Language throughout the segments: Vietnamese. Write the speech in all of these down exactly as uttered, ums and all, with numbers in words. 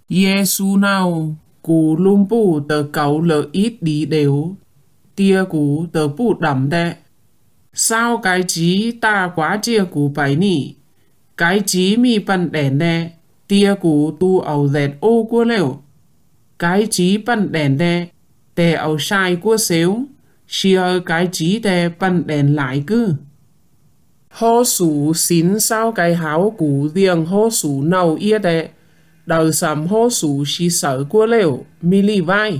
Giêsu nào cú lùm bù tờ cầu lỡ ít đi đều, tia cú tờ bù đầm đe. Sao cái chí ta quá chia cú bái nỉ, cái chí mi bắn đèn đe, tia cú tu ẩu dẹt ô của lều. Cái chí bắn đèn đe, tè ẩu sai của xéo, xì ơ cái chí tè bắn đèn lại cứ. Hô sủ xin sao cái háo cú riêng hô sủ nào ia đe, đầu sầm hô sủ xì sở của lều, mi li vai.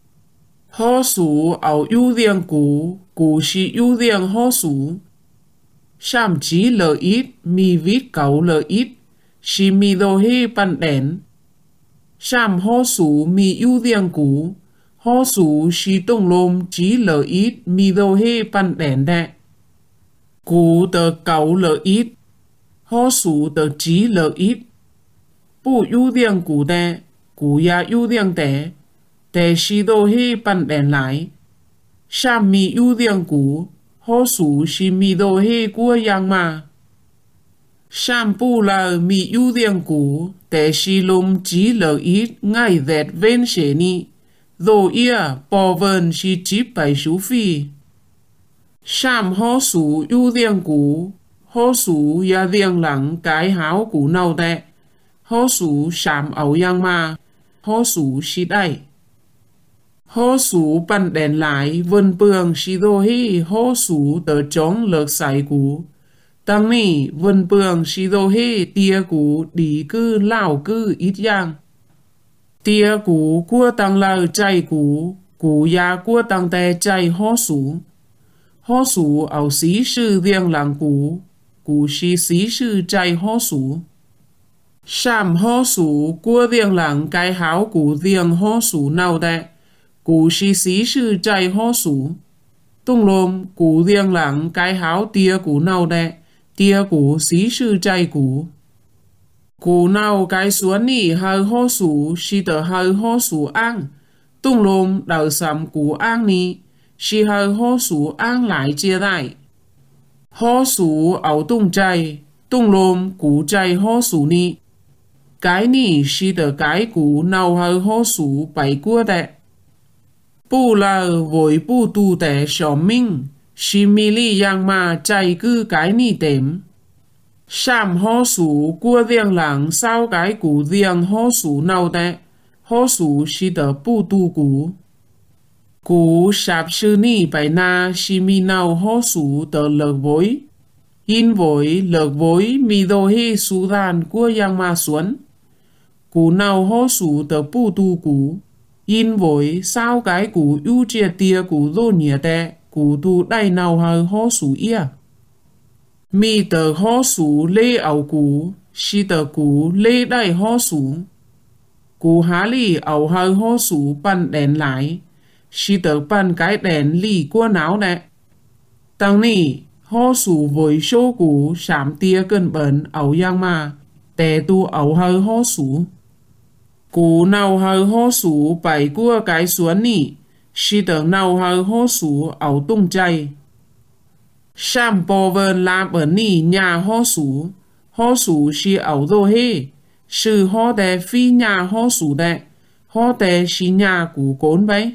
Hô sủ ẩu ưu riêng cú, cú xì ưu riêng hô sủ. Sam chí lờ ít, mi vít cấu lờ ít, xì mi đô hi bắn đèn. Sam hô sủ mi ưu riêng cú, hô sủ xì tung lôm chí lờ ít, mi đô hi bắn đèn đẹ. Cú tờ cấu lờ ít, hô sủ tờ chí lờ ít. Bù ưu riêng cú đẹ, cú ya ưu riêng đẹ, đẹ xì đô hi bắn đèn lại. Sam mi ưu riêng cú, hô sủ xì mi đô hi của yang mà. Sam bù lờ mi ưu riêng cú, đẹ xì lùm chí lờ ít ngay dẹt vên xế ni. Dô ia bò vần xì chíp bày xú phi. Sam hô sủ ưu riêng cú, hô sủ ya riêng lắng cái háo cú nào đẹ. Hô sủ sám ẩu yang mà, hô sủ xì đẩy. Hô sủ bắn đèn lại vân bường xì đô hi hô sủ tờ trống lợt sải cú. Tăng nì vân bường xì đô hi tia cú đi cư lao cư ít yang. Tia cú cua tăng lờ chay cú, cú ya cua tăng tè chay hô sủ. Hô sủ ảo xí sư riêng làng cú, cú xí xí sư chay hô sủ. Sam hô sủ cua riêng làng cái háo cú riêng hô sủ nào đẹ. Cú xí xí sư chay hô sủ. Tung lôm cú riêng lắng cái háo tia cú nào đẹ, tia cú xí sư chay cú. Cú nào cái xuống nỉ hơi hô sủ, xí tờ hơi hô sủ ăn. Tung lôm đầu xăm cú ăn nỉ, xí hơi hô sủ ăn lại chia đại. Hô sủ ảo tung chay, tung lôm cú chay hô sủ nỉ. Cái nỉ xí tờ cái cú nào hơi hô sủ bảy cua đẹ. Bù lờ với bù tu tẻ xó minh, xì mi li yang mà chay cư cái nì tếm. Sam hô sủ cua riêng lắng sao cái cú riêng hô sủ nào tẻ, hô sủ xì tờ bù tu cú. Cú sạp sư nì bài na xì mi nào hô sủ tờ lợt vối. In vối lợt vối mi đô hi su đàn cua yang mà xuống. Cú nào hô sủ tờ bù tu cú. In với sao cái cú ưu chia tia cú dô nhẹ tè, cú tu đai nào hơi hô sủ ia. Mi tờ hô sủ lê ảo cú, si tờ cú lê đai hô sủ. Cú há lì ảo hơi hô sủ bắn đèn lại, si tờ bắn cái đèn lì qua náo nè. Tăng nì, hô sủ với số cú sám tia cân bẩn ảo yang mà, tè tu ảo hơi hô sủ. Cú nào hơi hô sủ bảy cua cái xuống nỉ, xì tờ nào hơi hô sủ ảo tung chay. Sam bò vần làm ở nỉ nhà hô sủ, hô sủ xì ảo dô hê, sư hô tè phi nhà hô sủ đẹ, hô tè xì nhà cú cốn bấy.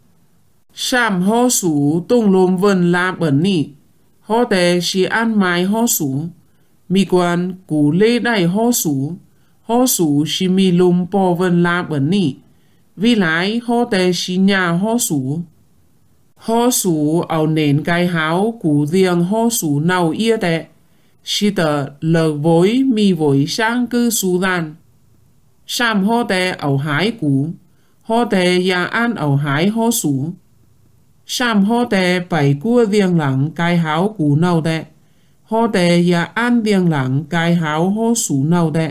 Sam hô sủ tung lùm vần làm ở nỉ, hô tè xì ăn mai hô sủ, mi quan cú lê đài hô sủ. Hô sủ xì mi lùm bò vần làm ẩn nỉ, vì lái hô tè xì nhà hô sủ. Hô sủ ảo nền cái háo cú riêng hô sủ nào ia tè, xì tờ lờ vối mi vối sang cư su đàn. Sam hô tè ảo hái cú, hô tè ya an ảo hái hô sủ. Sam hô tè bảy cua riêng lắng cái háo cú nào tè, hô tè ya an riêng lắng cái háo hô sủ nào tè.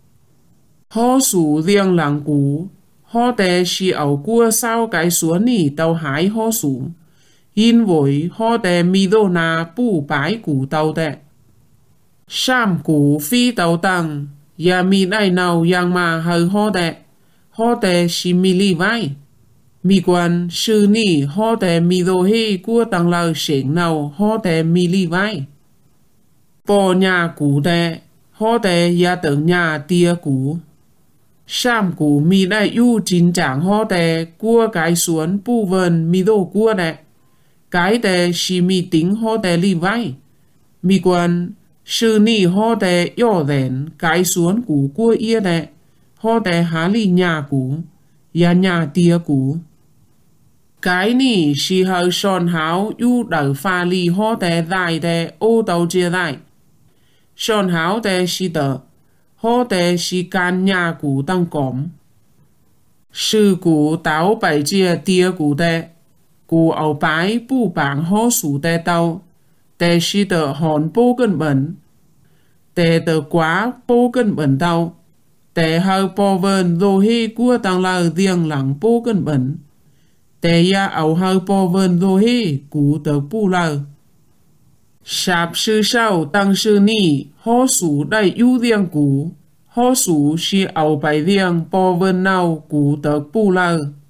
Hô sủ riêng lắng cú, hô tè xì ảo cua sao cái xuống nỉ tàu hái hô sủ. In với hô tè mi đô na bù bái cú tàu tè. Sam cú phi tàu tăng, ya mi đai nào yang mà hơi hô tè. Hô tè xì mi li vai. Mi quan sư nỉ hô tè mi đô hi cua tăng lờ xếng nào hô tè mi li vai. Bò nhà cú tè, hô tè ya tưởng nhà tia cú. Sam cú mi đại yu chín chẳng ho tè cua cái xuống bu vần mi đô cua nè. Cái tè xì mi tính ho tè li vai. Mi quan sư ni ho tè yo đèn cái xuống cú cua ia nè. Ho tè há li nhà cú. Ya nhà tia cú. Cái ni xì hơi son háo yu đỡ pha li ho tè đại tè ô tàu chia đại. Son háo tè xì tờ. Ho tè xì can nhà cú tăng cóm. Sư cú táo bảy chia tia cú tè. Cú áo bái bu bảng ho sủ tè tàu. Tè xì tờ hòn bố cân bẩn. Tè tờ quá bố cân bẩn tàu. Tè hơi bò vần dô hê cua tăng lờ riêng lắng bố cân bẩn. Tè ya áo hơi bò vần dô hê cú tờ bu lờ. Sạp sư sau tăng sư ni ho sủ đầy ưu riêng cú. Ho sủ si áo bài riêng bò vần nào cú tờ bu lờ.